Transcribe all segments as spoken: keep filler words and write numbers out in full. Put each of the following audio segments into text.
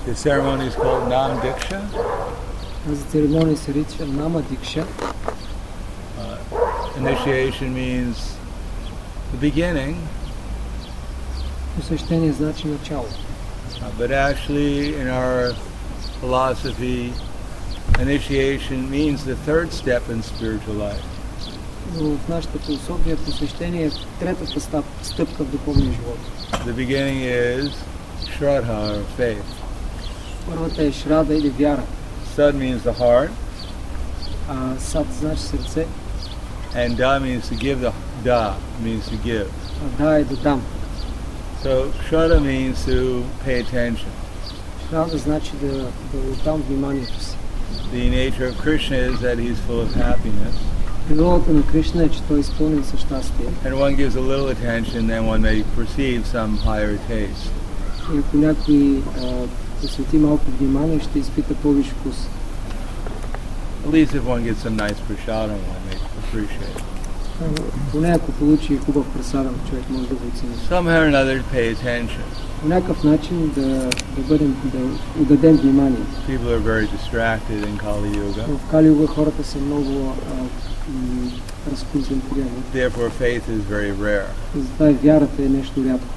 The ceremony is called Nam Diksha. Тази церемония се нарича Нама Дикша. Uh, initiation means the beginning. Посвещение значи начало. Uh, but actually, in our philosophy, initiation means the third step in spiritual life. Но в нашата философия посвещение е третата стъпка в духовния живот. The beginning is Shraddha, or faith. Първата е Шрада или вяра. Sad means the heart. А Сад значи сърце. And Da means to give. The Da means to give. А Да е да дам. So Shraddha means to pay attention. Шрада значи да, да отдам вниманието си. The nature of Krishna is that he's full of happiness. Природата на Кришна е, че той е изпълнен със щастие. And one gives a little attention, then one may perceive some higher taste. И ако някой посвети малко внимание, ще изпита по-висш вкус. At least if one gets some nice prasadam, one may appreciate. Поне ако получи хубав прасадам, човек може да го оцени. Somehow or another to pay attention. По някакъв начин да, да бъдем, да отдадем внимание. People are very distracted in Kali Yuga. В Кали Юга хората са много разконцентрирани. Therefore faith is very rare. Затова вярата е нещо рядко.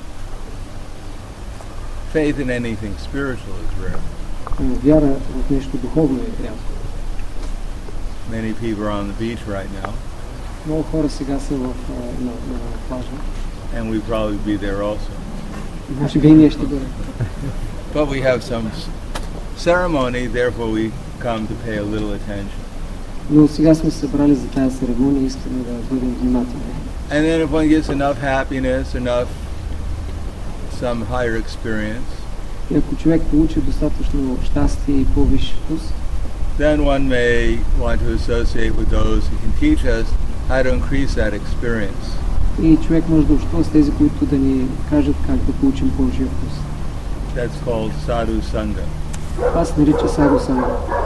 Faith in anything spiritual is rare. Вяра в нещо духовно е рядко. Many people are on the beach right now. Много хора сега са в, на, на плажа. And we probably be there also. Може би и ние ще бъдем. But we have some ceremony, therefore we come to pay a little attention. Но сега сме събрали за тази церемония и искаме да бъдем внимателни. And then if one gets enough happiness, enough some higher experience, и ако човек получи достатъчно щастие и по-висш вкус, then one may want to associate with those who can teach us how to increase that experience. И човек може да общува с тези, които да ни кажат как да получим по-висш вкус. That's called sadhu sangha. Това се нарича саду санга.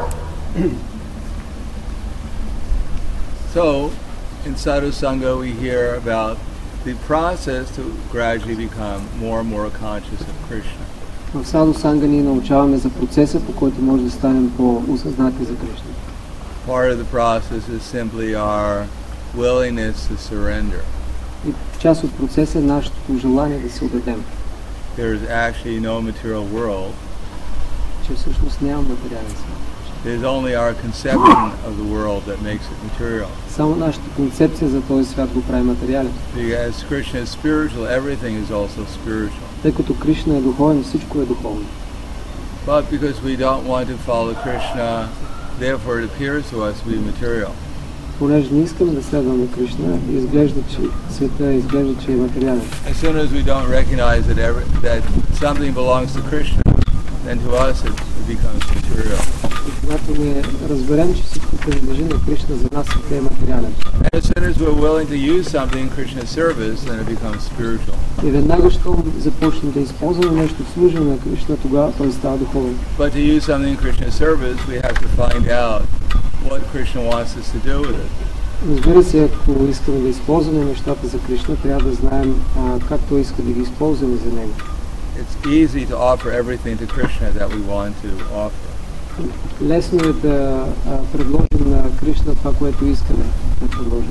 So, in sadhu sangha we hear about the process to gradually become more and more conscious of Krishna. В саду санга ние научаваме за процеса, по който може да станем по-осъзнати за Кришна. Part of the process is simply our willingness to surrender. И част от процеса е нашето желание да се отдадем. There is actually no material world. Че всъщност няма материален свят. It is only our conception of the world that makes it material. Само нашата концепция за този свят го прави материален. Because Krishna is spiritual, everything is also spiritual. Тъй като Кришна е духовен, всичко е духовно. But because we don't want to follow Krishna, therefore it appears to us to be material. Понеже не искаме да следваме Кришна, изглежда, че света изглежда, че е материален. As soon as we don't recognize that, every, that something belongs to Krishna, then to us it, it becomes material. И когато не разберем, че всичко принадлежи на Кришна, за нас света е материален. And as soon as we're willing to use something in Krishna's service, then it becomes spiritual. И веднага, щом започнем да използваме нещо в служение на Кришна, тогава той става духовен. But to use something in Krishna's service, we have to find out what Krishna wants us to do with it. Разбира се, ако искаме да използваме нещата за Кришна, трябва да знаем а, как той иска да ги използваме за него. It's easy to offer everything to Krishna that we want to offer. Лесно е да а, предложим на Кришна това, което искаме да предложим.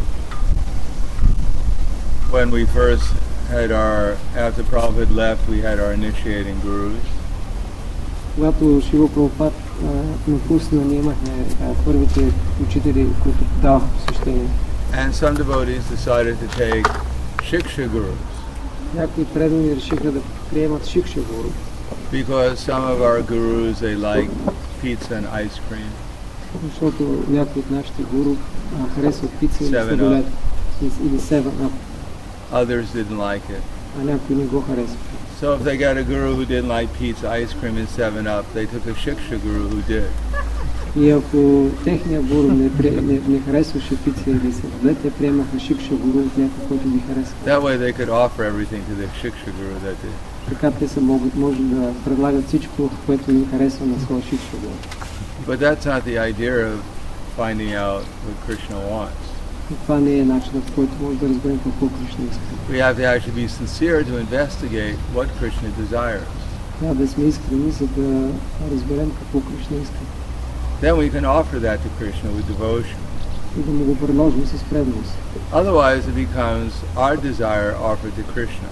When we first had our, after Prabhupada left, we had our initiating gurus. Когато Шила Прабхупад напусна, ние имахме първите учители, които даваха посвещение. And some devotees decided to take Shiksha gurus. Някои преданни решиха да приемат Шикша гуру. Because some of our gurus, they like pizza and ice cream. Защото някои от нашите гуру а, харесват пица или сладолед, или Seven Up. Others didn't like it. А някои не го харесват. So if they got a guru who didn't like pizza, ice cream, and Seven Up, they took a Shiksha guru who did. И ако техния гуру не, не, не харесваше пица или сладолед, те приемаха Шикша гуру от някой, който ги харесва. That way they could offer everything to the Shiksha guru that did. Така те са могат, може да предлагат всичко, което им харесва на своя Шикша гуру. But that's not the idea of finding out what Krishna wants. И това не е начинът, в който може да разберем какво Кришна иска. We have to actually be sincere to investigate what Krishna desires. Трябва да сме искрени, за да разберем какво Кришна иска. Then we can offer that to Krishna with devotion. И да му го предложим с преданост. Otherwise it becomes our desire offered to Krishna.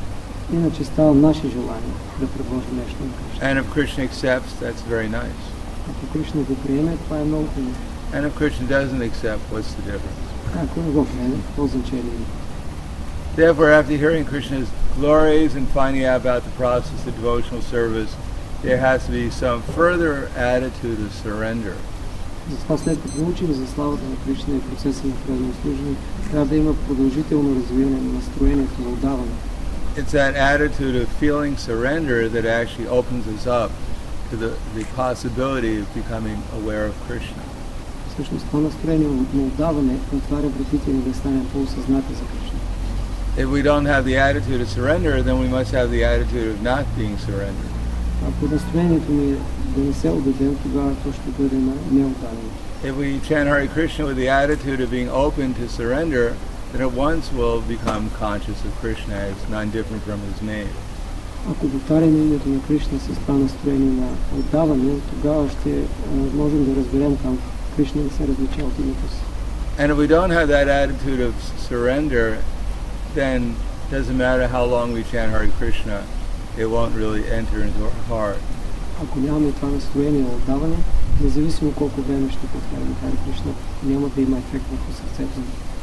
Иначе става наше желание да предложим нещо на Кришна. And if Krishna accepts, that's very nice. Ако Кришна го приеме, това е много хубаво. And if Krishna doesn't accept, what's the difference? Ако не го приеме, какво значение има? Therefore, after hearing Krishna's glories and finding out about the process of devotional service, there has to be some further attitude of surrender. Затова след като научим за славата на Кришна и процеса на преданно служение, трябва да има продължително развиване на настроението на отдаване. It's that attitude of feeling surrender that actually opens us up to the, the possibility of becoming aware of Krishna. Всъщност това настроение на отдаване отваря вратите ни да станем по-осъзнати за Кришна. If we don't have the attitude of surrender, then we must have the attitude of not being surrendered. Ако настроението ни да не се отдадем, тогава то ще бъде неотдадено. If we chant Hare Krishna with the attitude of being open to surrender, then at once we'll become conscious of Krishna as non-different from his name. Ако повтаряме името на Кришна с това настроение на отдаване, тогава ще а, можем да разберем там Кришна не се различава от името си. And if we don't have that attitude of surrender, then it doesn't matter how long we chant Hare Krishna, it won't really enter into our heart. Ако нямаме това настроение на отдаване, независимо колко време ще повтаряме Харе Кришна, няма да има ефект върху сърцето ни.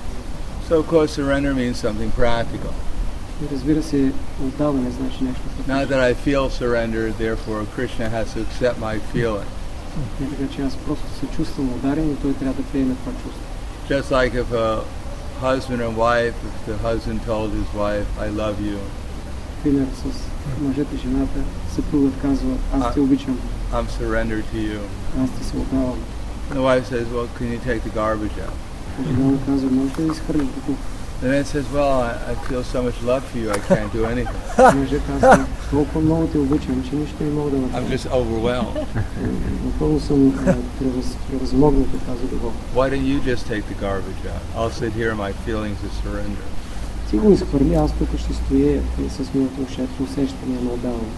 So of course surrender means something practical. И разбира се, отдаване значи нещо Not практично. that I feel surrender, therefore Krishna has to accept my feeling. Не така, че аз просто се чувствам ударен и той трябва да приеме това чувство. Just like if a husband and wife, if the husband told his wife, I love you, Пример с мъжът и жената, съпругът казва, аз те обичам, I'm surrendered to you. аз ти се отдавам. And the wife says, well, can you take the garbage out? Жена му казва, може да изхвърлиш тук. The man says, well, I, I feel so much love for you, I can't do anything. Мъжът казва, толкова много те обичам, че нищо не мога да I'm направя. just overwhelmed. Напълно съм превъз, превъзмогнат от тази любов. Why don't you just take the garbage out? I'll sit here in my feelings of surrender. Ти го изхвърли, аз тук ще стоя с моето усещане на отдаване.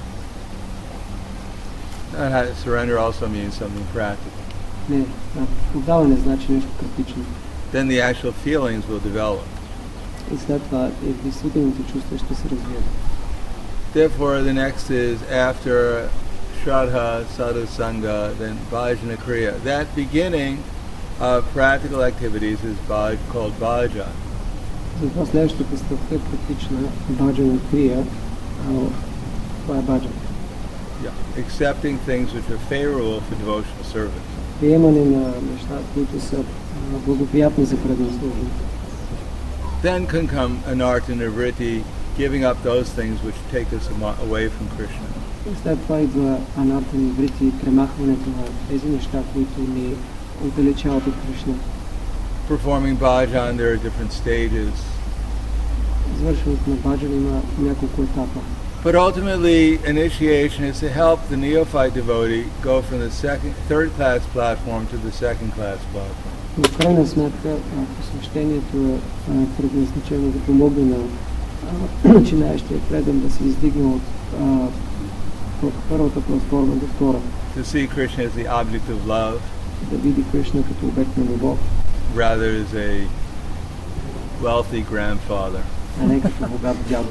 And surrender also means something practical. Не, отдаване значи нещо практично. Then the actual feelings will develop. И след това е, действителните чувства ще се развият. Therefore, the next is after Shraddha, Sadhusanga, then Bhajana Kriya. That beginning of practical activities is bhaj, called bhajan. Затова следващата стъпка е практична баджана крия. Това е баджан. Yeah. Accepting things which are favorable for devotional service. Приемане на неща, които са а, благоприятни за преданно служение. Then can come anartha nivritti, giving up those things which take us amo- away from Krishna. И след това идва анарта ниврити, премахването на тези неща, които ни отдалечават от Кришна. Performing bhajan, there are different stages. Извършването на баджан има няколко етапа. But ultimately, initiation is to help the neophyte devotee go from the second, third class platform to the second class platform. Но в крайна сметка а, посвещението е а, предназначено да помогне на а, начинаещия предан да се издигне от, а, от първата платформа до втора. To see Krishna as the object of love, Да види Кришна като обект на любов, rather as a wealthy grandfather. а не като богат дядо.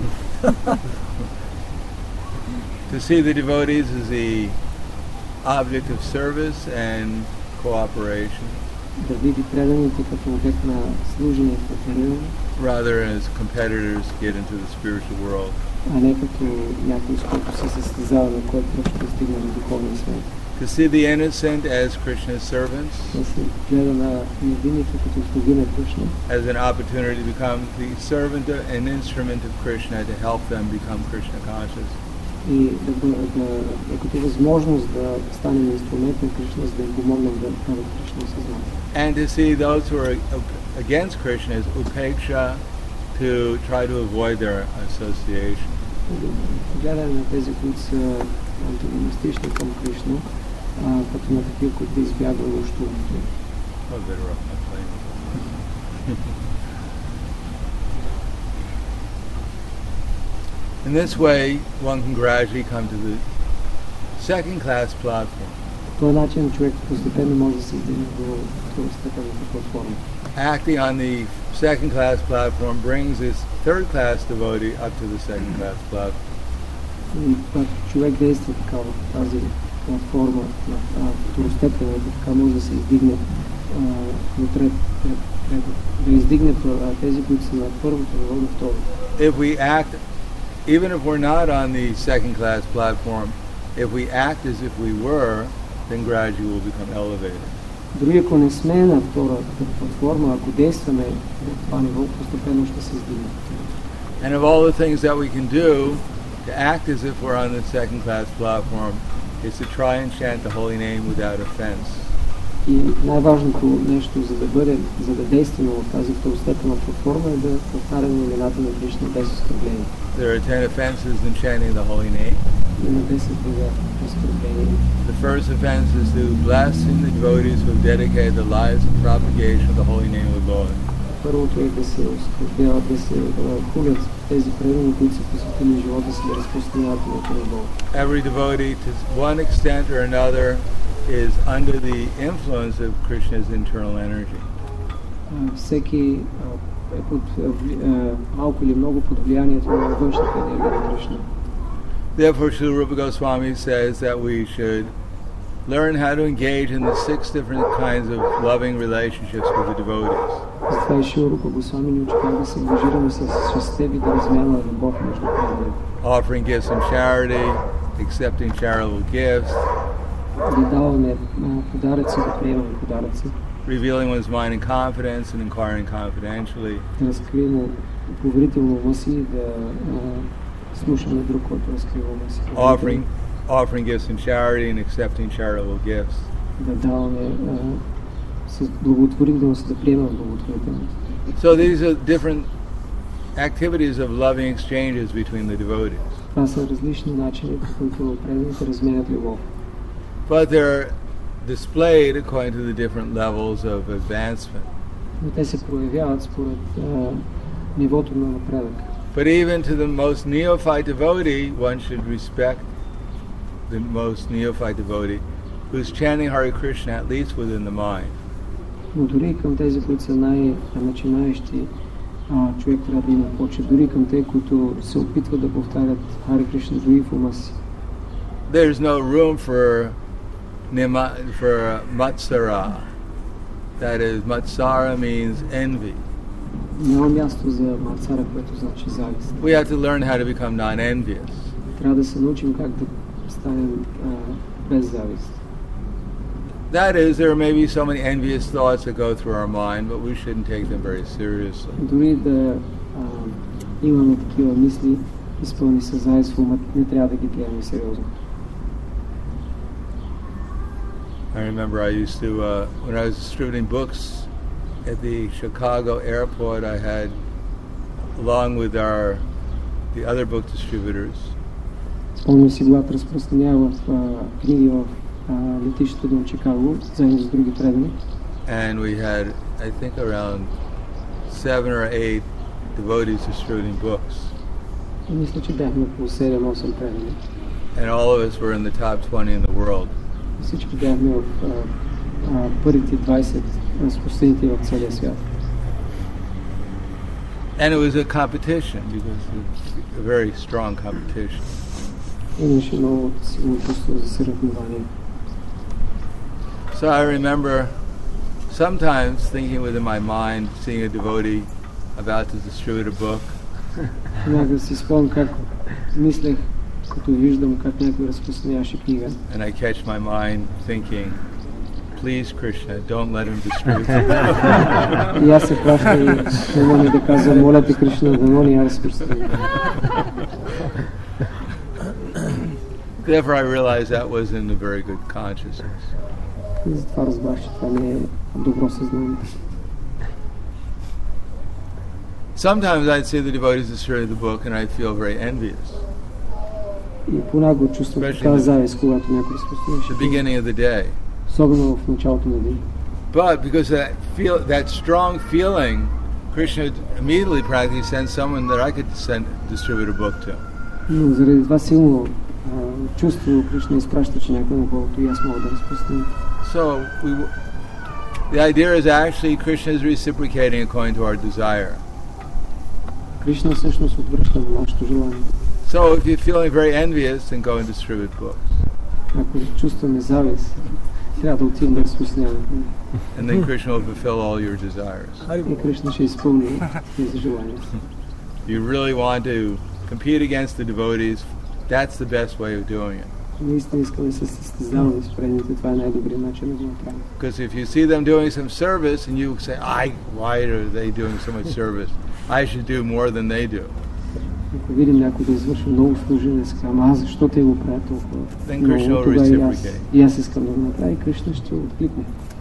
To see the devotees as the object of service and cooperation, Да види преданите като обект на служение и коопериране, rather as competitors to get into the spiritual world. а не като някой, с който се състезава, на който ще стигне до духовния свят. To see the innocent as Krishna's servants, Да се гледа на невинните като слуги на Кришна, as an opportunity to become the servant and instrument of Krishna to help them become Krishna conscious. и да, бъ- да, да, като възможност да станем инструмент на Кришна, за да им помогнем да правят Кришна съзнание. And to see those who are against Krishna as upeksha, to try to avoid their association. И да гледаме на тези, които са антагонистични към Кришна, а, като на такива, които избягват общуването. Oh, better up my plane. In this way, one can gradually come to the second-class platform. По този начин човек постепенно може да се издигне до второстепенната платформа. Acting on the second-class platform brings his third-class devotee up to the second-class platform. И когато човек действа така в тази платформа на второстепенната, така може да се издигне а, до трет, трет, трет, да издигне тези, които са на първото ниво до второто. If we act, even if we're not on the second-class platform, if we act as if we were, then gradually we'll become elevated. Дори ако не сме на втората платформа, ако действаме в това ниво, постепенно ще се издигне. And of all the things that we can do to act as if we're on the second-class platform is to try and chant the holy name without offense. И най-важното нещо, за да бъде, за да действаме в тази второстепенна платформа, е да повтаряме имената на Кришна без оскърбление. There are ten offenses in chanting the holy name. Има десет вида оскърбления. The first offense is to blessing the devotees who have dedicated their lives to propagation of the holy name of the Lord. Първото е да се оскърбяват, да се хулят тези преданни, които са посветили живота си да разпространяват името на Бога. Every devotee, to one extent or another, is under the influence of Krishna's internal energy. Всеки е под малко или много под влиянието на външната енергия на Кришна. Therefore, Srila Rupa Goswami says that we should learn how to engage in the six different kinds of loving relationships with the devotees. Затова и Шрила Рупа Госвами ни учи как да се ангажираме с шестте вида размяна на любов между преданните. Offering gifts in charity, accepting charitable gifts, да даваме подаръци, да приемаме подаръци, revealing one's mind in confidence and inquiring confidentially, да разкрием поверително ума си и да слушаме друг, който разкрива ума си. Offering, offering gifts in charity and accepting charitable gifts. Да даваме с благотворителност, да приемаме благотворителност. So these are different activities of loving exchanges between the devotees. Това са различни начини, по които преданите разменят любов. But they're displayed according to the different levels of advancement. Но те се проявяват според нивото на напредък. But even to the most neophyte devotee, one should respect the most neophyte devotee who's chanting Hare Krishna at least within the mind. Но дори към тези, които са най-начинаещи, човек трябва да има почет, дори към те, които се опитват да повтарят Харе Кришна дори в ума си. There's no room for nima, for matsara. That is, matsara means envy. Няма място за мацара, което значи завист. We have to learn how to become non-envious. Трябва да се научим как да станем без завист. That is, there may be so many envious thoughts that go through our mind, but we shouldn't take them very seriously. Дори да имаме такива мисли, изпълни със завист в ума, не трябва да ги приемем сериозно. I remember I used to, uh, when I was distributing books at the Chicago airport, I had, along with our, the other book distributors, спомням си, когато разпространявах книги в летището на Чикаго, заедно с други предани. And we had, I think, around seven or eight devotees distributing books. И мисля, че бяхме около седем-осем предани. And all of us were in the top twenty in the world. Всички бяхме в първите двайсет разпространители в целия свят. And it was a competition, because it's a very strong competition. Имаше много силно чувство за съревнование. So I remember sometimes thinking within my mind, seeing a devotee about to distribute a book. Някога си спомням как мислех, като виждам как някой разпространяваше книга. And I catch my mind thinking, please Krishna, don't let him distribute. И аз се хваща и ума ми да казвам, моля те Кришна, да не я разпространява. Therefore I realized that wasn't a very good consciousness. И затова разбрах, че това не е добро съзнание. Sometimes I'd see the devotees distribute the book and I'd feel very envious. И понякога чувствам такава завист, когато някой разпространяваше. The beginning of the day. Особено в началото на деня. But because that feel, that strong feeling, Krishna immediately practically sent someone that I could send distribute a book to. Но заради това силно а, чувство Кришна изпраща, че някой на когото и аз мога да разпространя. So we, the idea is actually Krishna is reciprocating according to our desire. Кришна всъщност отвръща на нашето желание. So if you're feeling very envious, then go and distribute books. Ако чувстваме завист, трябва да отидем да разпространяваме. And then Krishna will fulfill all your desires. И Кришна ще изпълни тези желания. You really want to compete against the devotees, that's the best way of doing it. Наистина искаме да се състезаваме с преданите, това е най-добрият начин да го направим. Because if you see them doing some service and you say, I, why are they doing so much service? I should do more than they do. Ако видим някой да извършва много служение, да се казвам, а защо те го правят толкова много, тогава и аз, и аз искам да го направя, и Кришна ще откликне.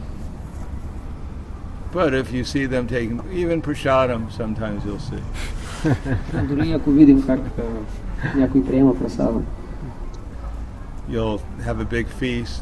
But if you see them taking, even prasadam, sometimes you'll see. Дори ако видим как някой приема прасада, you'll have a big feast.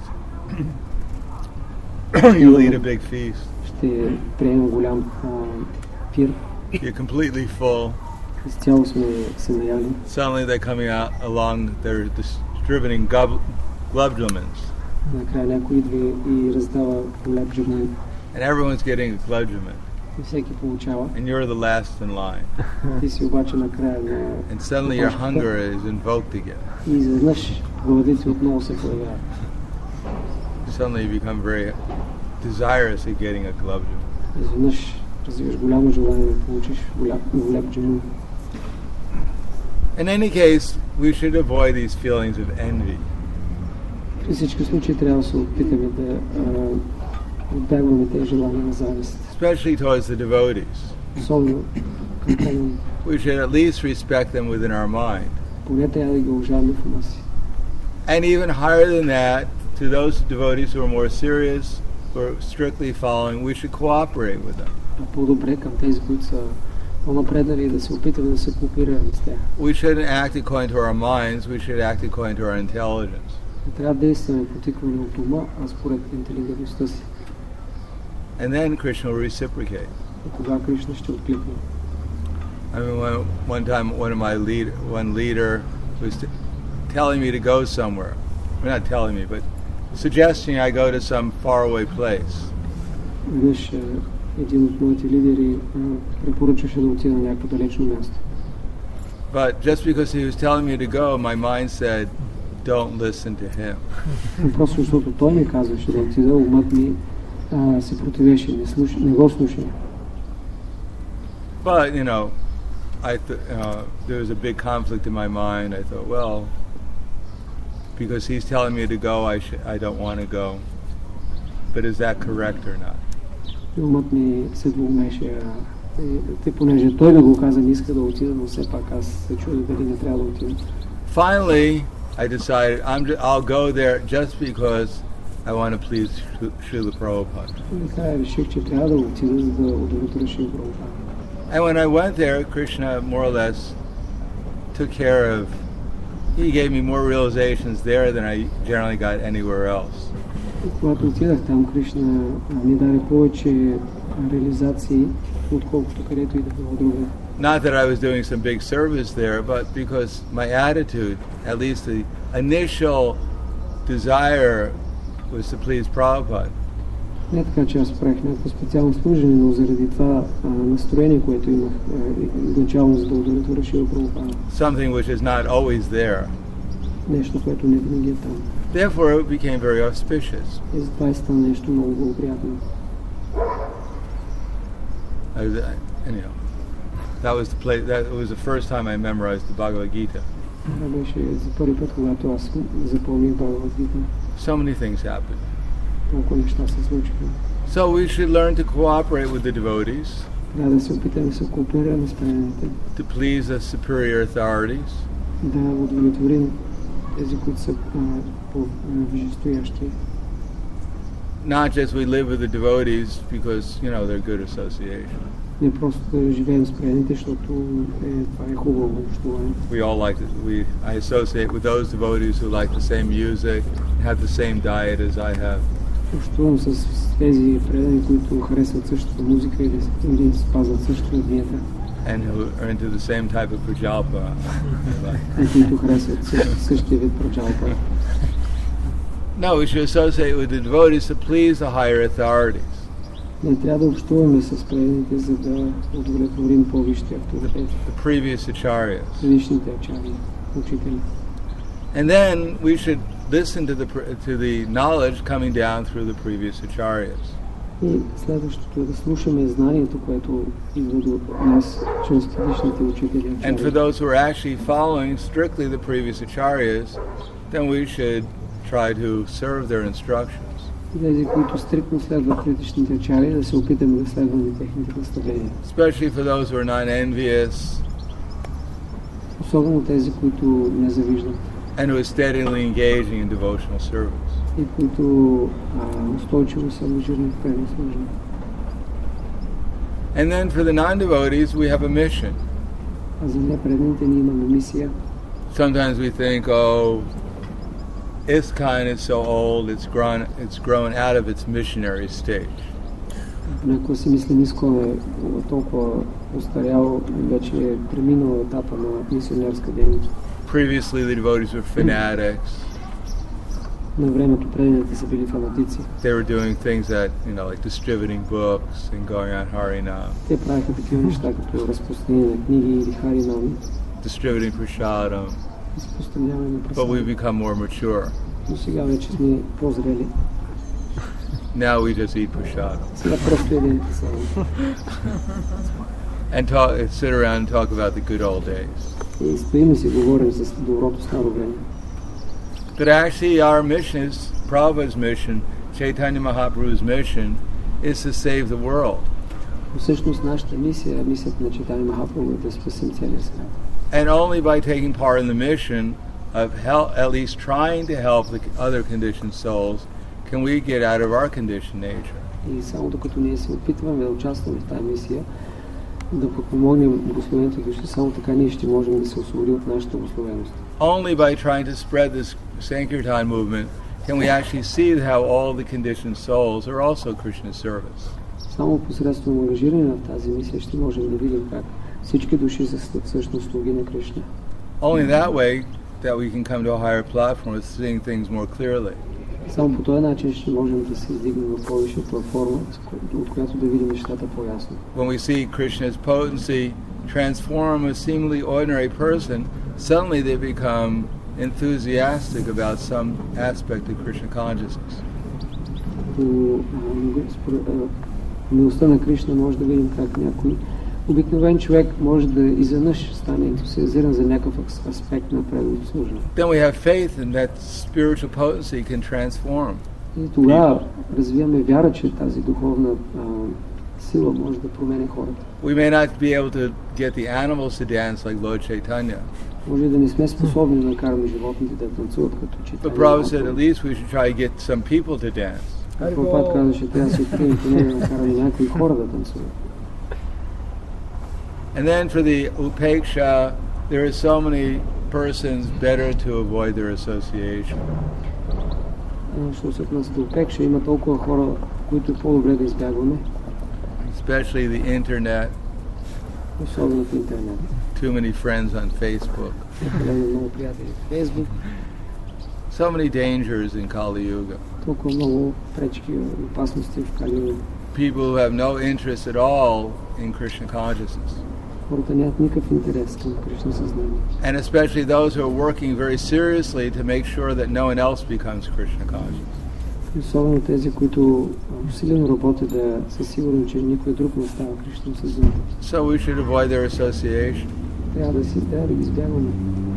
You'll eat a big feast. Ще приемем голям пир. You're completely full. Изцяло сме се наяли. Suddenly they're coming out along, they're distributing globulins. Накрая някой идва и раздава глобулин. And everyone's getting a globulin. И всеки получава. And you're the last in line. Ти си обаче накрая на... And suddenly your hunger is invoked again. И изведнъж гладите отново се появяват. Suddenly you become very desirous of getting a globulin. Изведнъж развиваш голямо желание да получиш глобулин. In any case, we should avoid these feelings of envy. При всички случаи трябва да се опитаме да избягваме тези желания на завист. Especially towards the devotees. Особено към преданите. We should at least respect them within our mind. Поне трябва да ги уважаваме в ума си. And even higher than that, to those devotees who are more serious, who are strictly following, we should cooperate with them. А по-добре към тези, които са по-напреднали, да се опитаме да се кооперираме с тях. We shouldn't act according to our minds, we should act according to our intelligence. Не трябва да действаме потикване от ума, а според интелигентността си. And then Krishna will reciprocate. И тогава Кришна ще откликне. I mean, one, one time, one of my lead, one leader was t- telling me to go somewhere. Well, not telling me, but suggesting I go to some faraway place. Веднъж един от моите лидери препоръчваше да отида на някакво далечно място. But just because he was telling me to go, my mind said, don't listen to him. Просто защото той ми казваше да отида, умът ми а, се противеше, не, слуш... не го слуша. But, you know, I th- uh, there was a big conflict in my mind. I thought, well, because he's telling me to go, I sh- I don't want to go. But is that correct or not? Умът ми се двумеше. Те, понеже той да го каза, не иска да отида, но все пак аз се чудя дали не трябва да отида. Finally, I decided I'm ju- I'll go there just because I want to please Srila Prabhupada. Накрая реших, че трябва да отида, за да удовлетворя Шрила Прабхупада. And when I went there, Krishna more or less took care of, he gave me more realizations there than I generally got anywhere else. Когато отидах там, Кришна ми даде повече реализации, отколкото където и да било друго. Not that I was doing some big service there, but because my attitude, at least the initial desire, was to please Prabhupada. Не така, че аз правих някакво специално служение, но заради това а, настроение, което имах начално, за да удовлетворя Шрила Прабхупада. Something which is not always there. Нещо, което не винаги е там. Therefore, it became very auspicious. И затова и стана нещо много благоприятно. I was, anyhow, that was the play. That was the first time I memorized the Bhagavad Gita. Това беше за първи път, когато аз запомних Бхагавад Гита. So many things happened. Много неща се случиха. So we should learn to cooperate with the devotees. Трябва да се опитаме да се кооперираме с преданите. To please the superior authorities. Да удовлетворим тези, които са по-висшестоящи. Not just we live with the devotees because, you know, they're good association. Не просто да живеем с преданите, защото е, това е хубаво общуване. We all like it. We I associate with those devotees who like the same music, have the same diet as I have. Общувам с, с тези предани, които харесват същата музика или, или спазват същата диета. and who are into the same type of prajalpa. И които харесват същия вид праджалпа. No, we should associate with the devotees to please the higher authorities. Не трябва да общуваме с преданите, за да удовлетворим по-висшите авторитети. The previous acharyas. Предишните ачарии, учители. And then we should listen to the to the knowledge coming down through the previous acharyas. И следващото е да слушаме знанието, което идва до нас чрез предишните учители. And for those who are actually following strictly the previous acharyas, then we should try to serve their instructions. Тези, които стриктно следват предишните ачарии, да се опитаме да следваме техните наставления. Especially for those who are not envious. Особено тези, които не завиждат. And who is steadily engaging in devotional service. И които а, устойчиво са ангажирани в преданно служение. And then for the non-devotees, we have a mission. А за непреданите ние имаме мисия. Sometimes we think, oh, ISKCON is so old; it's grown, it's grown out of its missionary stage. Понякога си мислим, ISKCON е толкова устаряло, вече е преминало етапа на мисионерска дейност. Previously, the devotees were fanatics. На времето преданите са били фанатици. They were doing things that, you know, like distributing books and going on Harinam. Те правиха такива неща, като разпространение на книги или Харинам. Distributing prasadam. Разпространяване на But прасада. we've become more mature. Но сега вече сме по-зрели. Now we just eat prasadam. Сега просто едем прасада. And talk, sit around and talk about the good old days. И стоим и си говорим за доброто старо време. But actually our mission is, Prabhupada's mission, Chaitanya Mahaprabhu's mission, is to save the world. Всъщност нашата мисия, мисията на Чайтанья Махапрабху е да спасим целия свят. And only by taking part in the mission of help, at least trying to help the other conditioned souls, can we get out of our conditioned nature. И само докато ние се опитваме да участваме в тази мисия, да подпомогнем благословените души, само така ние ще можем да се освободим от нашата благословеност. Only by trying to spread this Sankirtan movement can we actually see how all the conditioned souls are also Krishna's service. Само посредством ангажиране на тази мисия ще можем да видим как всички души са всъщност слуги на Кришна. Only that way that we can come to a higher platform of seeing things more clearly. Само по този начин ще можем да се издигнем в по-висша платформа, от която да видим нещата по-ясно. When we see Krishna's potency transform a seemingly ordinary person, suddenly they become enthusiastic about some aspect of Krishna consciousness. По милостта на Кришна може да видим как някой обикновен човек може да изведнъж стане ентусиазиран за някакъв аспект на преданното служене. Then we have faith in that spiritual potency can transform. И тогава развиваме вяра, че тази духовна а, сила може да променя хората. We may not be able to get the animals to dance like Lord Chaitanya. Може да не сме способни да накараме животните да танцуват като Чайтанья. But Prabhupada said at least we should try to get some people to dance. Прабхупад каза, че трябва да се открием поне да накараме някои хора да танцуват. And then for the upeksha, there are so many persons better to avoid their association. Що се отнася до упекша, има толкова хора, които е по-добре да избягваме. Especially the internet. Особено в интернет. Too many friends on Facebook. Много приятели в Фейсбук. So many dangers in Kali Yuga. Толкова много пречки и опасности в Кали Юга. People who have no interest at all in Krishna consciousness. Хората нямат никакъв интерес към Кришна съзнание. And especially those who are working very seriously to make sure that no one else becomes Krishna conscious. Особено тези, които усилено работят да са сигурни, че никой друг не става Кришна съзнание. So we should avoid their association. Трябва да си, трябва да ги избягваме.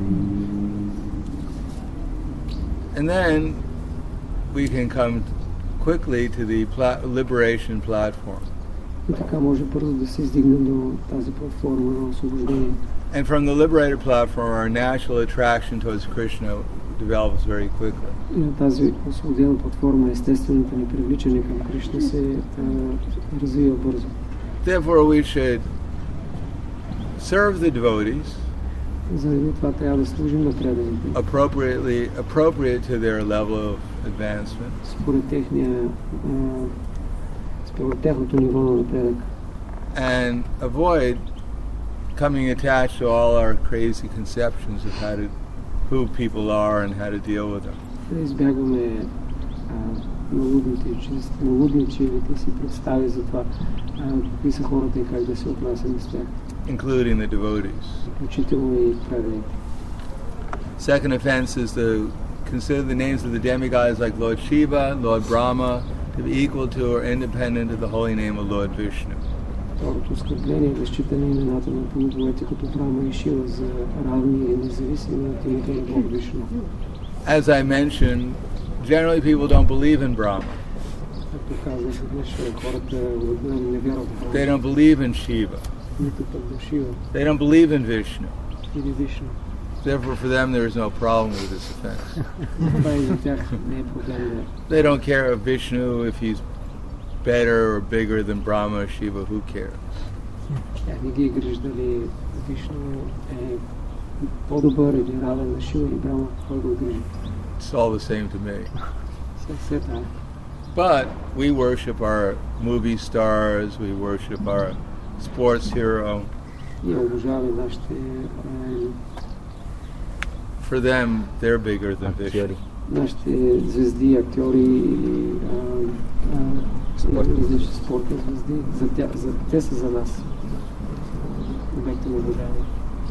And then we can come quickly to the pla- liberation platform. И така може бързо да се издигнем до тази платформа на освобождение. And from the liberated platform, our natural attraction towards Krishna develops very quickly. И на тази освободена платформа естественото ни привличане към Кришна се а, развива бързо. Therefore, we should serve the devotees Заради това трябва да служим на преданите. appropriately, appropriate to their level of advancement. Според техния, а, според тяхното ниво на напредък. And avoid becoming attached to all our crazy conceptions of how to, who people are and how to deal with them. Да избягваме налудните, налудничевите си представи за това какви са хората и как да се отнасяме с тях. Including the devotees. Включително и преданите. Second offense is to consider the names of the demigods like Lord Shiva, Lord Brahma, to be equal to or independent of the holy name of Lord Vishnu. Второто оскърбление е да считаме имената на полубогите като Брама и Шива за равни и независими от името на Бог Вишну. As I mentioned, generally people don't believe in Brahma. Както казах, днес хората не вярват в Брама. They don't believe in Shiva. Нито пък в Шива. They don't believe in Vishnu. Или Вишну. Therefore, for them, there is no problem with this offense. Това и за тях не е проблем. They don't care if Vishnu, if he's better or bigger than Brahma or Shiva, who cares? Тях не ги грижи дали Вишну е по-добър или равен на Шива или Брама, кой го грижи. It's all the same to me. Все това. But we worship our movie stars, we worship our sports hero. Ние обожаваме нашите For them, they're bigger than Vishnu. нашите звезди, актьори или различни спортни звезди. За тя, за, те са за нас. Обекти на обожаване.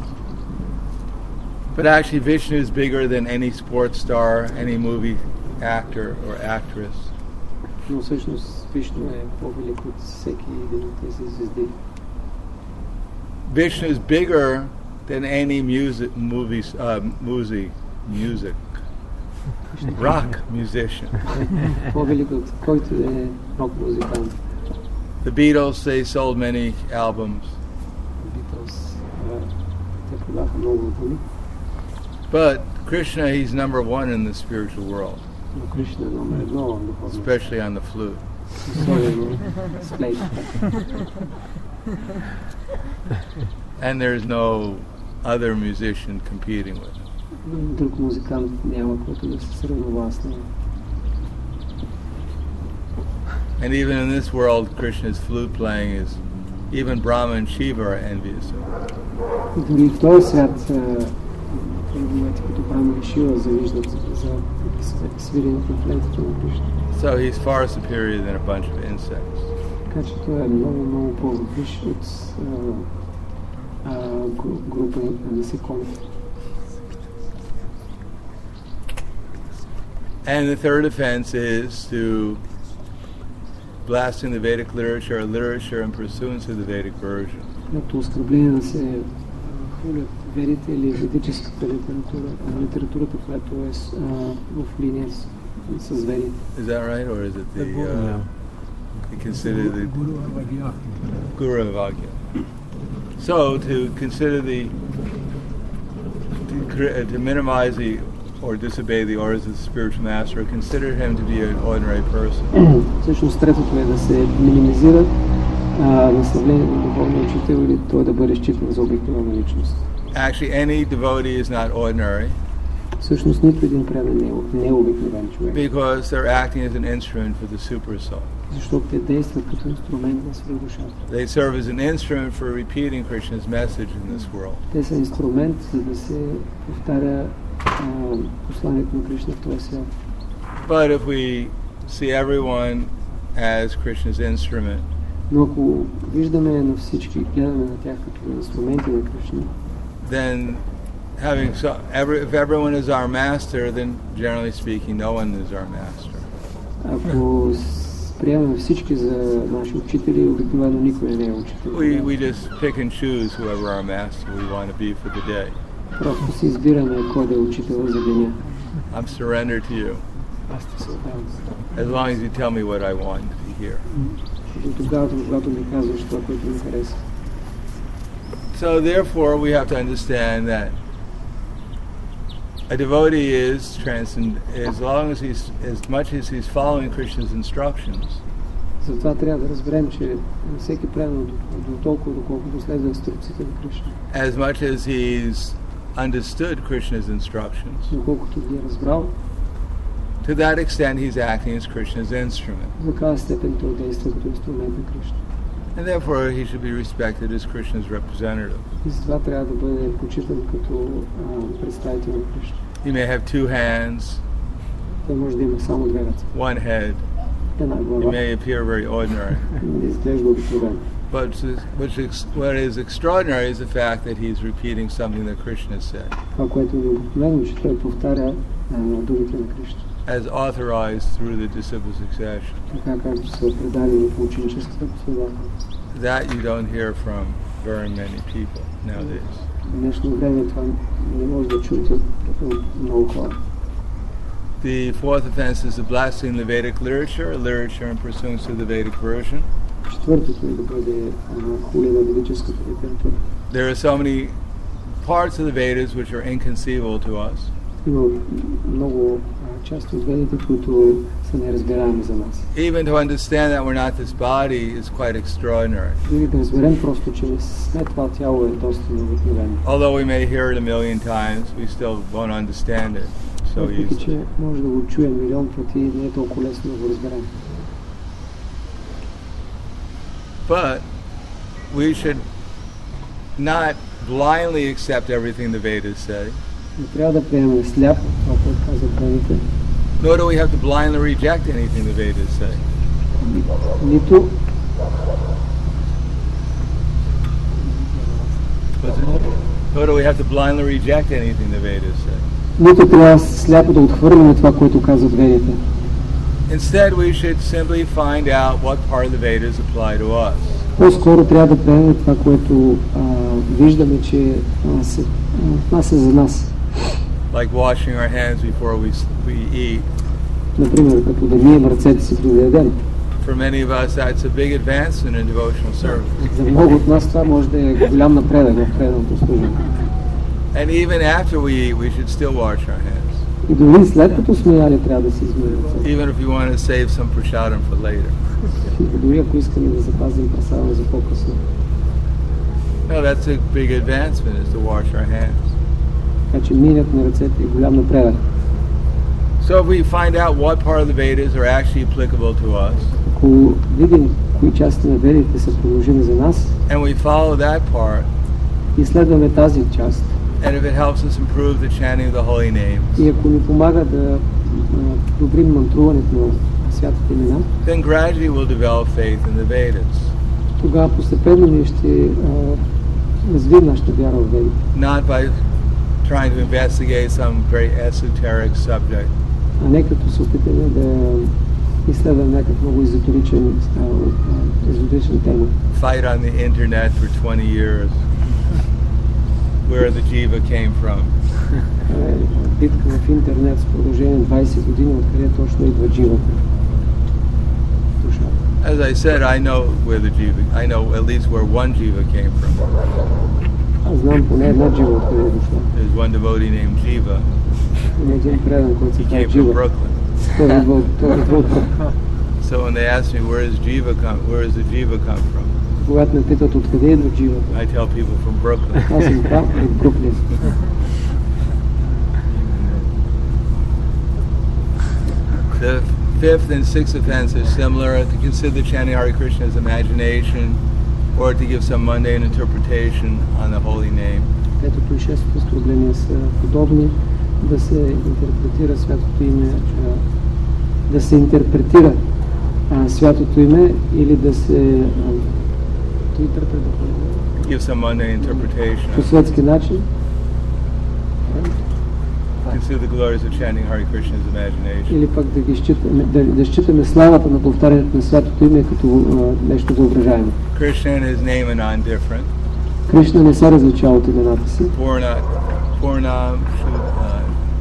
But actually, Vishnu is bigger than any sports star, any movie actor or actress. Но всъщност Вишну е по-велик от всеки един от тези звезди. Vishnu is bigger than any music, movies, uh, music, music, rock musician. По-велик от който е рок музикант. The Beatles, they sold many albums. Beatles, те продаха много албуми. But Krishna, he's number one in the spiritual world. Но Кришна е номер едно в духовността. Especially on the flute. Особено с флейтата. And there's no other musician competing with him. Друг музикант няма, който да се сравнява с него. And even in this world, Krishna's flute playing is, even Brahma and Shiva are envious of him. Дори в този свят филмовете като Брама и Шива завиждат за свиренето на флейтата на Кришна. So he's far superior than a bunch of insects. Така че той е много, много по-висш от а, а, група на насекоми. And the third offense is to blasting the Vedic literature or literature in pursuance of the Vedic version. Като оскърбление да се хвърлят ведите или ведическата литература, литературата, която е с, а, в линия с, с ведите. Is that right, or is it the uh, you consider the Guru Vagya? So to consider the to, to minimize the or disobey the orders of the spiritual master, consider him to be an ordinary person. Всъщност третото е да се минимизира наставлението на духовния учител или той да бъде считан за обикновена личност. Actually, any devotee is not ordinary. Всъщност нито един предан не е обикновен човек. Because they're acting as an instrument for the super soul. Защото те действат като инструмент на свръхдушата. They serve as an instrument for repeating Krishna's message in this world. Те са инструмент, за да се повтаря посланието на Кришна в този свят. But if we see everyone as Krishna's instrument, но ако виждаме на всички, гледаме на тях като инструменти на Кришна, then having so every, if everyone is our master, then generally speaking, no one is our master. Ако приемаме всички за наши учители, обикновено никой не е учител. We we just pick and choose whoever our master we want to be for the day. Просто си избираме кой да е учител за деня. I'm surrendered to you. Аз ти се отдавам. As long as you tell me what I want to hear. До тогава, когато ми казваш това, което ми хареса. So therefore, we have to understand that a devotee is transcend as long as he's as much as he's following Krishna's instructions. Затова трябва да разберем, че всеки предан до толкова, доколкото следва инструкциите на Кришна. As much as he's understood Krishna's instructions. Доколкото ги е разбрал. To that extent, he's acting as Krishna's instrument. В каква степен той действа като инструмент на Кришна. And therefore he should be respected as Krishna's representative. И затова трябва да бъде почитан като а, представител на Кришна. He may have two hands, Той може да има само две ръце, one head. една He глава. may appear very ordinary. Да изглежда обикновено. But which is, what is extraordinary is the fact that he's repeating something that Krishna said, Това, което е необикновено, че той повтаря а, думите на Кришна. as authorized through the disciple succession. Така както са предадени по ученическата последователност. That you don't hear from very many people nowadays. В днешно време това не може да чуете от много хора. The fourth offense is to blaspheme the Vedic literature, literature in pursuance of the Vedic version. Четвъртото е да бъде хули на ведическата литература. There are so many parts of the Vedas which are inconceivable to us. Има много а, части от ведите, които са неразбираеми за нас. Even to understand that we're not this body is quite extraordinary. Дори да разберем просто, че след това тяло е доста необикновено. Although we may hear it a million times, we still won't understand it so Въпреки, easily. че може да го чуем милион пъти, не е толкова лесно да го разберем. But we should not blindly accept everything the Vedas say, Не трябва да приемем сляпо това, което казват ведите, nor do we have to blindly reject anything the Vedas say. нито Nor do we have to blindly reject anything the Vedas say. нито трябва сляпо да отхвърляме това, което казват ведите. Instead, we should simply find out what part of the Vedas apply to us. По-скоро трябва да приемем това, което а, виждаме, че а, се отнася за нас. Like washing our hands before we, we eat. Например, като да мием ръцете си преди да ядем. For many of us, that's a big advancement in devotional service. За много от нас това може да е голям напредък в преданото служение. And even after we eat, we should still wash our hands. И дори след като сме яли, трябва да се измием ръцете. Even if you want to save some prasadam for later. Дори ако искаме да запазим прасадам за по-късно. No, that's a big advancement, is to wash our hands. Така че мият на ръцете е голям напредък. So if we find out what part of the Vedas are actually applicable to us, Ако видим кои части на ведите са приложими за нас and we follow that part, и следваме тази част, and if it helps us improve the chanting of the holy names, и ако ни помага да а, подобрим мантруването на святите имена, then gradually we'll develop faith in the Vedas. тогава постепенно ние ще а, развием нашата вяра в ведите. Not by trying to investigate some very esoteric subject, А не като се опитаме да изследваме някакъв много езотеричен, а, а, езотеричен тема. fight on the internet for twenty years, where the jiva came from. Е, битка в интернет с продължение на двайсет години, откъде точно идва дживата. Душата. As I said, I know where the jiva, I know at least where one jiva came from. Аз знам поне една джива откъде е дошла. There's one devotee named Jiva. Има един предан, който се He казва came from Джива. Brooklyn. Той идва от той идва от Брooklyn. So when they ask me where does jiva come, where does the jiva come from, Когато ме питат откъде идва дживата, I tell people from Brooklyn. аз им казвам от Бруклин. The fifth and sixth offense is similar. To consider chanting Hare Krishna as imagination, or to give some mundane interpretation on the holy name. Петото и шестото оскорбления са подобни, да се интерпретира святото име, а, да се интерпретира а, святото име или да се а, то интерпретира Give some mundane interpretation. по светски начин. Consider the glories of chanting Hare Krishna as imagination. Или пък да ги считаме, да, да считаме славата на повтарянето на святото име като а, нещо въображаемо. Krishna and his name are non-different. Кришна не се различава от имената си. Purna, Purnam, uh,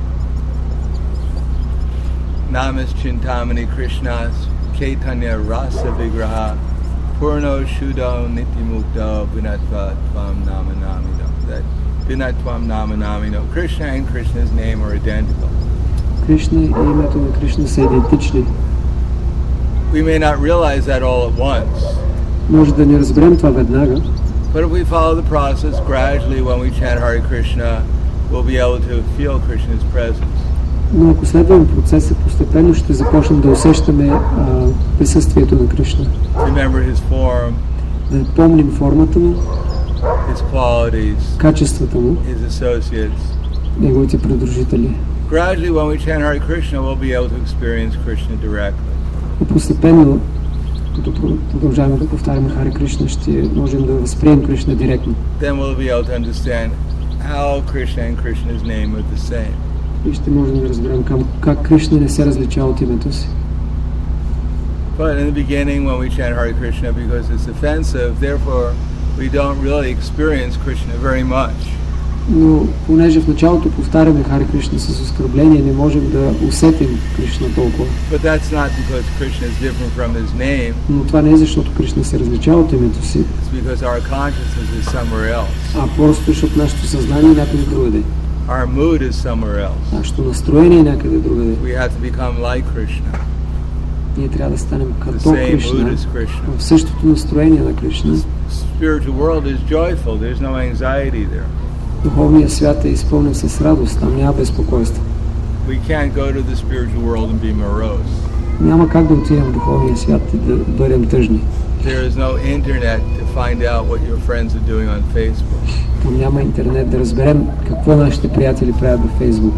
Namas Chintamani Krishnas, Chaitanya Rasa Vigraha, Purno Shudo Nitimukto, Vinatva Tvam Nama Namino. That Vinatvam Nama Namino. Krishna and Krishna's name are identical. Кришна и името на Кришна са идентични. We may not realize that all at once, Може да не разберем това веднага, but if we follow the process gradually, when we chant Hare Krishna, we'll be able to feel Krishna's presence. но ако следваме процеса, постепенно ще започнем да усещаме а, присъствието на Кришна. Remember his form, да помним формата му, his qualities, качествата му, his associates. неговите придружители. Gradually, when we chant Hare Krishna, we'll be able to experience Krishna directly. И постепенно, като продължаваме да повтаряме Харе Кришна, ще можем да възприемем Кришна директно. Then we'll be able to understand how Krishna and Krishna's name are the same. И ще можем да разберем как Кришна не се различава от името си. But in the beginning, when we chant Hare Krishna, because it's offensive, therefore we don't really experience Krishna very much. Но понеже в началото повтаряме Харе Кришна с оскърбление, не можем да усетим Кришна толкова. But that's not because Krishna is different from his name. Но това не е защото Кришна се различава от името си. It's because our consciousness is somewhere else. А просто защото нашето съзнание е някъде другаде. Our mood is somewhere else. Нашето настроение е някъде другаде. We have to become like Krishna. Ние трябва да станем The като same mood Кришна, as Krishna. в същото настроение на Кришна. The spiritual world is joyful. There's no anxiety there. Духовният свят е изпълнен с радост, там няма безпокойство. We can't go to the spiritual world and be morose. Няма как да отидем в духовния свят и да бъдем тъжни. There is no internet to find out what your friends are doing on Facebook. Там няма интернет да разберем какво нашите приятели правят във Фейсбук.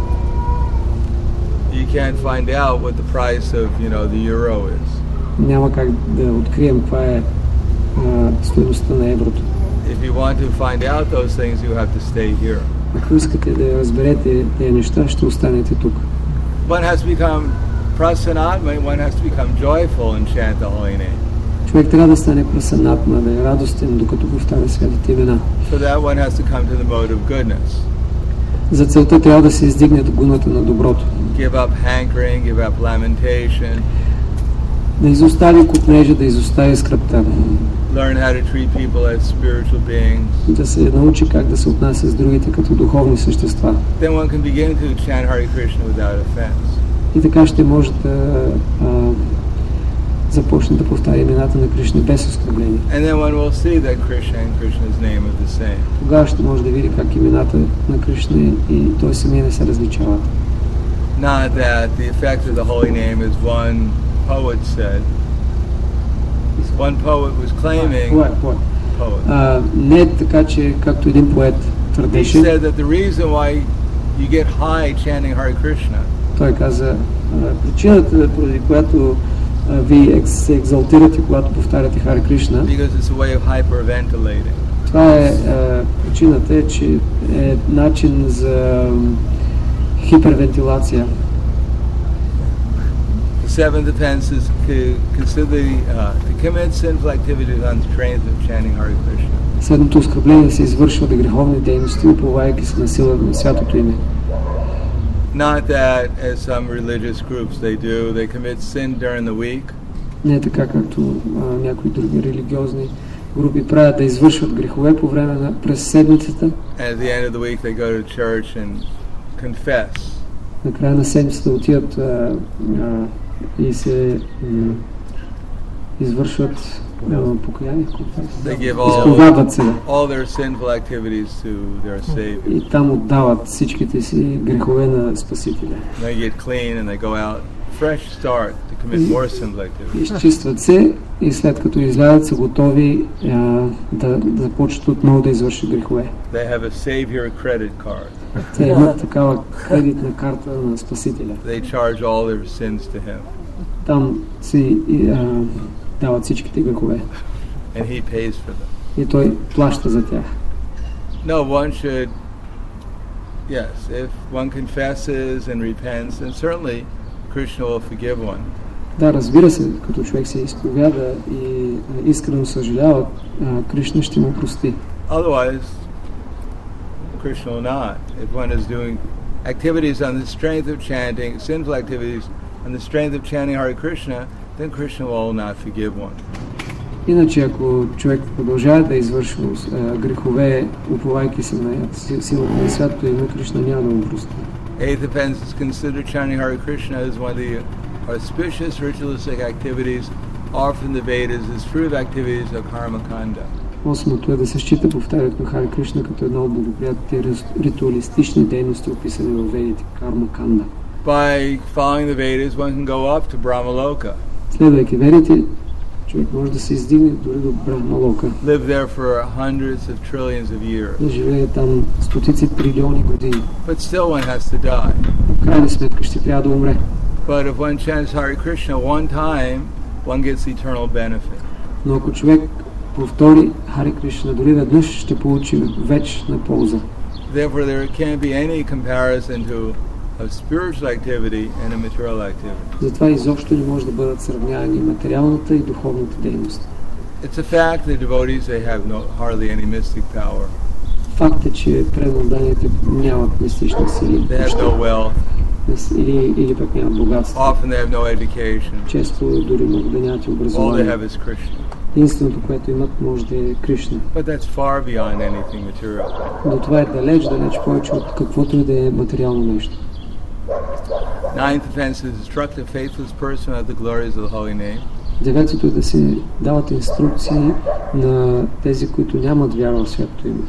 You can't find out what the price of, you know, the euro is. Няма как да открием каква е а, стойността на еврото. If you want to find out those things, you have to stay here. Ако искате да разберете тези неща, ще останете тук. One has to become prasanatma, one has to become joyful and chant the holy name. Човек трябва да стане прасанатма, да е радостен, докато повтаря светите имена. For that, one has to come to the mode of goodness. За целта трябва да се издигне до гуната на доброто. Give up hankering, give up lamentation. Да изостави купнежа, да изостави скръпта. Learn how to treat people as spiritual beings. Да се научи как да се отнася с другите като духовни същества. Then one can begin to chant Hare Krishna without offense. И така ще може да а, започне да повтаря имената на Кришна без оскърбление. And then one will see that Krishna and Krishna's name are the same. Тогава ще може да види как имената на Кришна и той самия не се различават. Not that the effect of the holy name, as one poet said. One poet was claiming. Poet. Poet. А, не е така, че както един поет He твърдеше. said that the reason why you get high chanting Hare Krishna Той каза, а, причината, поради която а, ви екс, се екзалтирате, когато повтаряте Харе Кришна, because it's a way of hyperventilating. това е а, причината е, че е начин за м, хипервентилация. The seventh offense is to consider the, uh, to commit sinful activities on the trains of chanting Hare Krishna. Седмото оскърбление се извършва да греховни дейности, уповайки се на сила на святото име. Not that, as some religious groups they do, they commit sin during the week. Не е така, както а, някои други религиозни групи правят, да извършват грехове по време на през седмицата. And at the end of the week they go to church and confess. На края на седмицата отиват а, а, и се м, извършват а, покаяние. They give all, Изповядват се. all their sinful activities to their Savior. И там отдават всичките си грехове на Спасителя. They get clean and they go out, fresh start to commit more sinful activities. Изчистват се и след като излязат са готови а, да, да започнат отново да извършат грехове. They have a Savior credit card. Те имат такава кредитна карта на Спасителя. They charge all their sins to Him. Там си и, а, дават всичките грехове. And He pays for them. И той плаща за тях. No, one should, yes, if one confesses and repents, then certainly Krishna will forgive one. Да, разбира се, като човек се изповяда и а, искрено съжалява, а, Кришна ще му прости. Otherwise, Krishna will not. If one is doing activities on the strength of chanting, sinful activities on the strength of chanting Hare Krishna, then Krishna will not forgive one. Иначе, ако човек продължава да извършва а, грехове, уповайки се на силата на святото име, Кришна няма да му прости. Eighth offense is considered chanting Hare Krishna as one of the auspicious ritualistic activities offered in the Vedas as fruit of activities of karma kanda. Осмото е да се счита повтарянето на Харе Кришна като едно от благоприятните ритуалистични дейности, описани във Ведите, карма канда. By following the Vedas, one can go up to Brahmaloka. Следвайки Ведите, човек може да се издигне дори до Брахмалока. Live there for hundreds of trillions of years. Да живее там стотици трилиони години. But still one has to die. В крайна сметка ще трябва да умре. But if one chants Hare Krishna one time, one gets eternal benefit. Но ако човек повтори Харе Кришна дори веднъж, ще получи вечна полза. Therefore, there can't be any comparison to a spiritual activity and a material activity. Затова изобщо не може да бъдат сравнявани материалната и духовната дейност. It's a fact that devotees they have no hardly any mystic power. Факт е, че преданните нямат мистични сили. They have no wealth. Или, или пък нямат богатство. Often they have no education. Често дори могат да нямат образование. All they have is Krishna. Единственото, което имат, може да е Кришна. But that's far beyond anything material. Но това е далеч, далеч повече от каквото и да е материално нещо. Ninth offense is instruct a faithless person of the glories of the holy name. Деветото е да се дават инструкции на тези, които нямат вяра в святото име.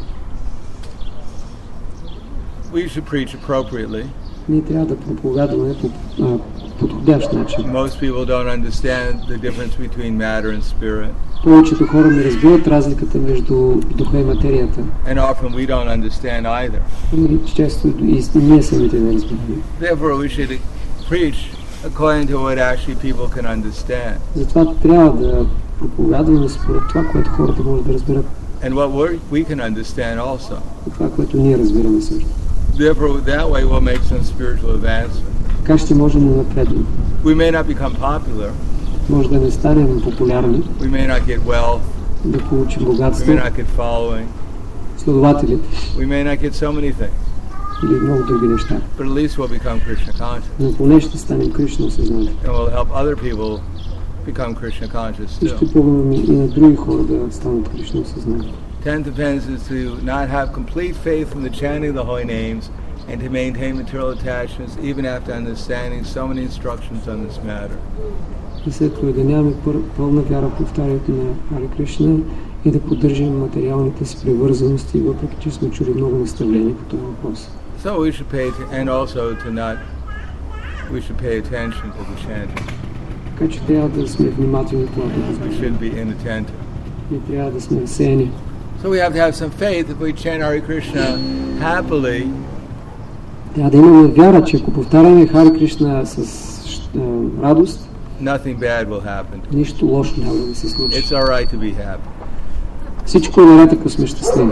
We should preach appropriately. Ние трябва да проповядваме по а, подходящ начин. Most people don't understand the difference between matter and spirit. Повечето хора не разбират разликата между духа и материята. And often we don't understand either. И често и ние самите не разбираме. Therefore we should preach according to what actually people can understand. Затова трябва да проповядваме според това, което хората могат да разберат. And what we can understand also. И това, което ние разбираме също. Therefore, that way we'll make some spiritual advancement. Така ще можем да напреднем. We may not become popular. Може да не станем популярни. We may not get wealth. Да получим We богатство. may not get following. Следователи. We may not get so many things. Или много други неща. But at least we'll become Krishna conscious. Но поне ще станем Кришна осъзнати. And we'll help other people become Krishna conscious И too. ще помогнем и на други хора да станат Кришна осъзнати. Tenth offense is to not have complete faith in the chanting of the holy names and to maintain material attachments even after understanding so many instructions on this matter. Десето е да нямаме пълна вяра в повтарянето на Харе Кришна и да поддържаме материалните си привързаности, въпреки че сме чули много наставления по този въпрос. So we should pay t- and also to not we should pay attention to the chanting. Така че трябва да сме внимателни, когато We разбираме. should be inattentive. Ние трябва да сме разсеяни. So we have to have some faith if we chant Hare Krishna happily. Трябва да имаме вяра, че ако повтаряме Харе Кришна с а, радост, Nothing bad will happen. нищо лошо няма да се случи. It's all right to be happy. Всичко е наред, ако сме щастливи.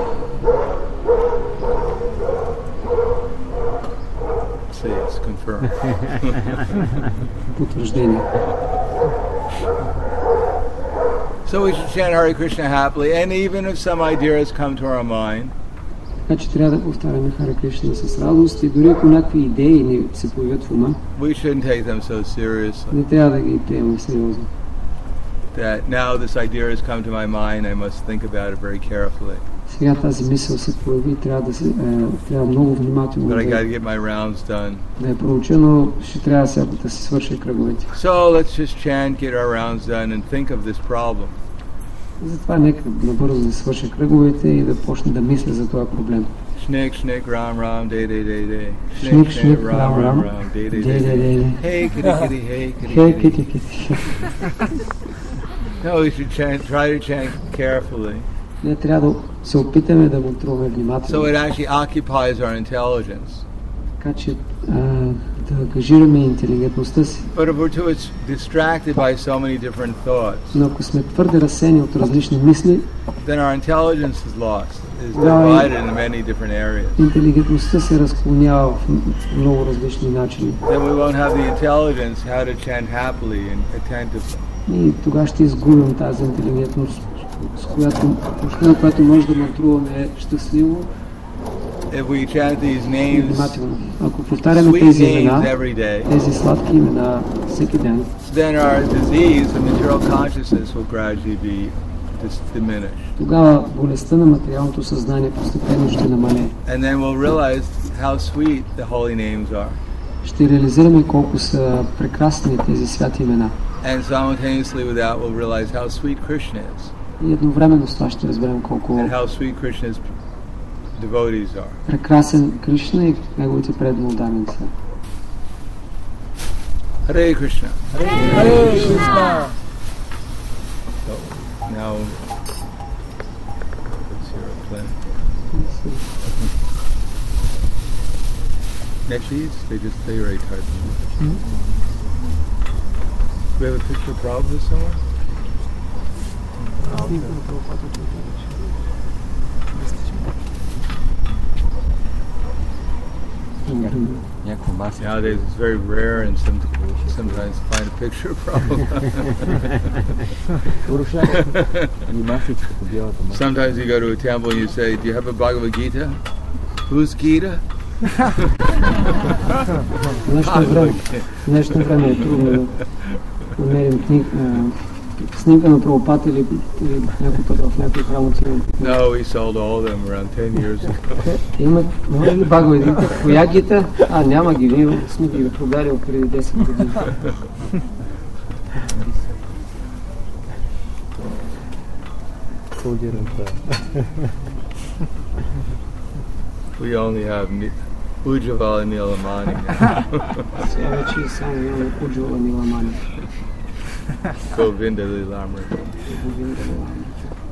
See, it's confirmed. Потвърждение. So we should chant Hare Krishna happily, and even if some ideas come to our mind, Така че трябва да повтаряме Харе Кришна с радост и дори ако някакви идеи ни се появят в ума, we shouldn't take them so seriously. не трябва да ги приемем сериозно. That now this idea has come to my mind, I must think about it very carefully. Сега тази мисъл се появи и трябва да се, е, трябва много внимателно But I got да, to get my rounds done. да я проуча, но ще трябва сега да се свърши кръговете. So let's just chant, get our rounds done, and think of this problem. Затова нека набързо да свърши кръговете и да почне да мисля за този проблем. Schnick, schnick, ram, ram, day, day, day, day. Schnick, schnick, ram, ram, day, day, day, day, day. Hey, kitty, kitty, hey, kitty, Хей, kitty. кити, кити. No, we should chant, try to chant carefully. Ние трябва да се опитаме да мантруваме внимателно. So it actually occupies our intelligence. Така че а, да ангажираме интелигентността си. But if we're too distracted by so many different thoughts, Но ако сме твърде разсени от различни мисли, then our intelligence is lost, is Right. divided into many different areas. интелигентността се разклонява в много различни начини. Then we won't have the intelligence how to chant happily and attentively. И тогава ще изгубим тази интелигентност, с която, на която може да мантруваме щастливо If we chant these и names, внимателно. Ако повтаряме sweet тези names имена, every day, тези сладки имена всеки ден, then our disease of material consciousness will gradually be dis- diminished. тогава болестта на материалното съзнание постепенно ще намалее. And then we'll realize how sweet the holy names are. Ще реализираме колко са прекрасни тези святи имена. And simultaneously with that, we'll realize how sweet Krishna is И едновременно с това ще разберем колко and how sweet Krishna's devotees are. прекрасен Кришна и неговите преданни ударници. Hare Krishna. Hare Krishna. now let's hear a plan. Actually, they just they already typed them. Mm-hmm. Do we have a picture of Prabhupada somewhere? Nowadays it's very rare and some, sometimes find a picture of Prabhupada. Sometimes you go to a temple and you say, do you have a Bhagavad Gita? Whose Gita? В днешно време е трудно да намерим книга, снимка на Прабхупад или, или някой път в някой храм отивам. No, we sold all of them around ten years ago. Има, има ли Бхагавад Гита? Коя Гита? А, няма ги, ние сме ги продали преди десет години. We only have Ujjvala Nilamani. Сега вече само имаме Уджвала Ниламани. Govinda Lilamri. Говинда Ниламри.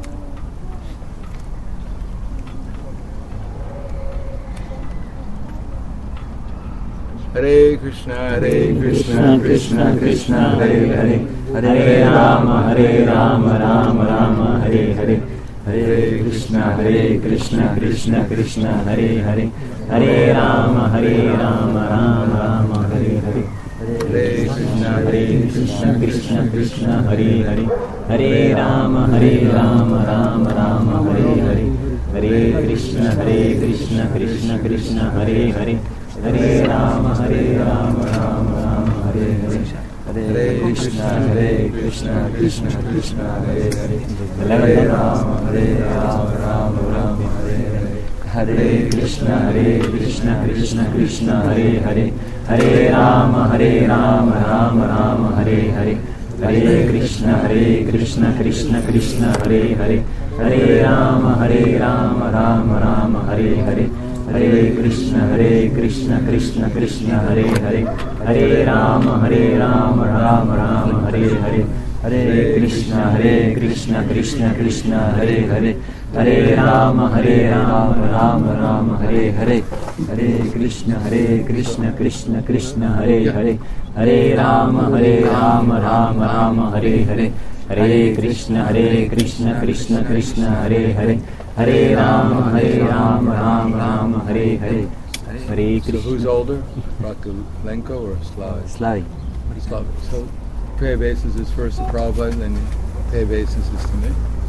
Hare Krishna, Hare Krishna, Krishna Krishna, Hare Hare, Hare Rama, Hare Rama, Rama Rama, Hare Hare, Hare Krishna, Hare Krishna, Krishna Krishna, Hare Hare, Hare Rama, Hare Rama, Rama Rama, Hare Hare, Hare Krishna, Hare Krishna, Krishna Krishna, Hare Hare, Hare Rama, Hare Rama, Rama Rama, Hare Hare, Hare Krishna, Hare Krishna, Krishna Krishna, Hare Hare, Hare Rama, Hare Rama, Rama Rama, Hare Hare, Hare Krishna, Hare Krishna, Krishna Krishna, Hare Hare, Hare Rama, Hare Rama, Rama Rama, Hare Hare, Hare Krishna, Hare Krishna, Krishna Krishna, Hare Hare, Hare Rama, Hare Rama, Rama Rama, Hare Hare, Hare Krishna, Hare Krishna, Krishna Krishna, Hare Hare, Hare Rama, Hare Rama, Rama Rama, Hare Hare, Hare Krishna, Hare Krishna, Krishna Krishna, Hare Hare, Hare Rama, Hare Rama, Rama Rama, Hare Hare, Hare Krishna, Hare Krishna, Krishna Krishna, Hare Hare, Hare Rama, Hare Rama, Rama Rama, Hare Hare, Hare Krishna, Hare Krishna, Krishna Krishna, Hare Hare, Hare Rama, Hare Rama, Rama Rama, Hare Hare, Hare Krishna, Hare Krishna, Krishna Krishna, Hare Hare, Hare Rama, Hare Rama, Rama Rama, Hare Hare, Hare Krishna. So who's older, Vakulenko or Slavi? Slavi. Slavi. So pay basis is first to Prabhupada, and then pay basis is to me.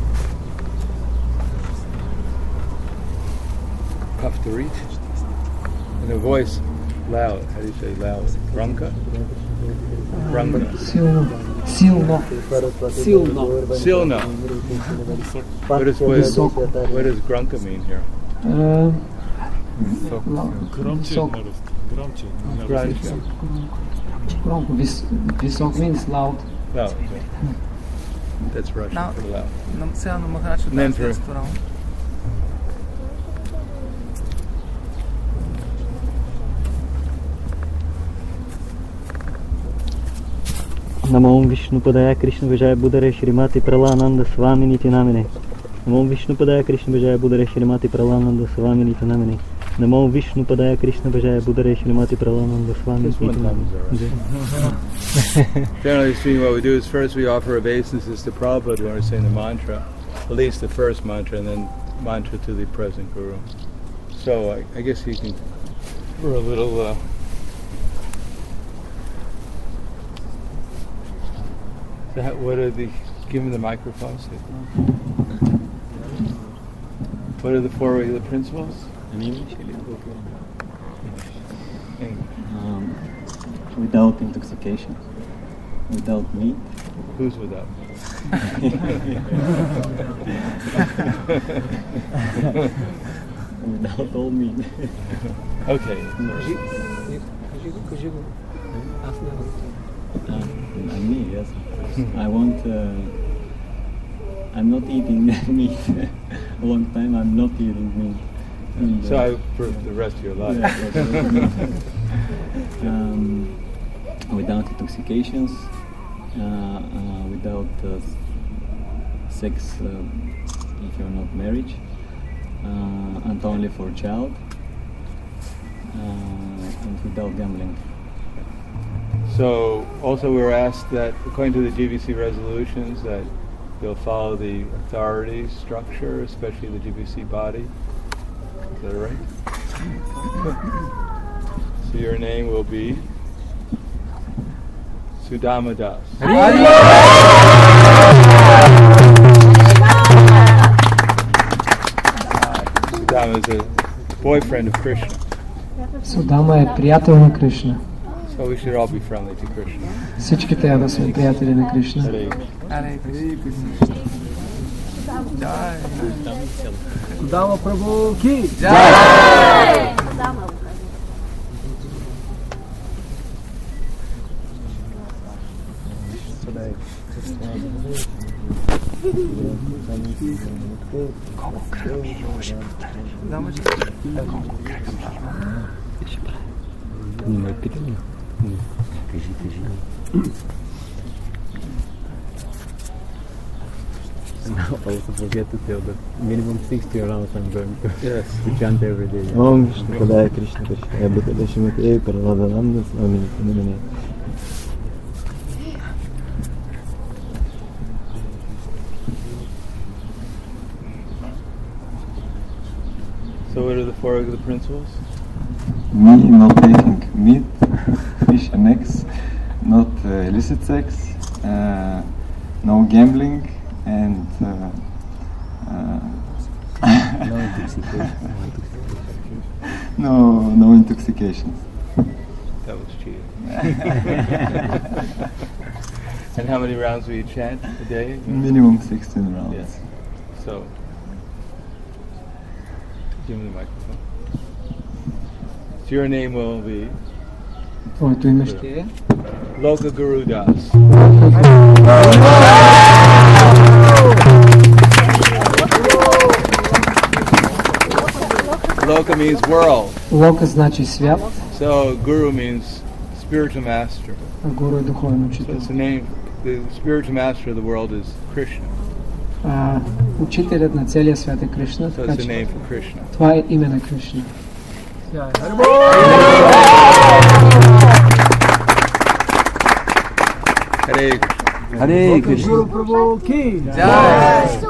Tough to reach. And the voice loud. How do you say loud? Grunka? Grunka. Силно. Силно. Силно. Silno. What does, what, is, what does grunka mean here? Uh, Громче висок. на руски. Громче. на Grunka. руски. Громко. Вис, висок means loud. No, okay. That's Russian Now- for loud. На- Сега на Махарадж Не, от for- ресторант. Namo Vishnupadaya Krishna Vijaya Buddhare Shrimati Pralananda Swami Niti Namine. Namo Vishnupadaya Krishna Vijaya Buddhare Shrimati Pralananda Swami Niti Namine. Namo Vishnupadaya Krishna Vijaya Buddhare Shrimati Pralananda Swami This Niti one time is all right. Generally speaking, what we do is first we offer obeisances to Prabhupada when we're saying the mantra, at least the first mantra, and then mantra to the present Guru. So I, I guess you can, we're a little, uh, that, what are the, give him the microphone. Say, what are the four regular principles? In English? English. Um, without intoxication, without meat, Who's without? without all meat. Okay. Кажи, кажи го, кажи го. Аз не Uh, and me, yes. I want. Uh, I'm not eating meat. A long time. I'm not eating meat. And, So uh, I, for the rest of your life. yeah, um, without intoxications, uh, uh, without uh, sex uh, if you're not married, uh, and only for child, uh, and without gambling. So also we were asked that according to the G B C resolutions that you'll follow the authority structure, especially the G B C body. Is that right? So your name will be Sudama Das. Sudama is a boyfriend of Krishna. Судама е приятел на Кришна. So we should all be friendly to Krishna. Всички трябва да сме приятели на Кришна. Судама Прабhu ки Jai! Also forget to tell that minimum sixty rounds I'm going to, Yes. to chant every day. Om Vishnu Padaya Krishna Krishna Abhikada Shrimati Paradananda Swamini Purnamini. So what are the four of the principles? Me not taking meat, fish and eggs, not uh, illicit sex, uh, no gambling, and uh, uh, No intoxication. no no intoxication. That was cheating. And how many rounds will you chant a day? Minimum sixteen rounds. Yes. So, give me the microphone. So your name will be Твоето име ще е Loka Guru Das. Loka means world. Лока значи свят, So Guru means spiritual master. а Гуру е духовен So учител. it's the name, the spiritual master of the world is Krishna. А, учителят на целия свят е Кришна, So така it's the че name for Krishna. това е име на Кришна. Hare Гуру Прабhu ки Jai!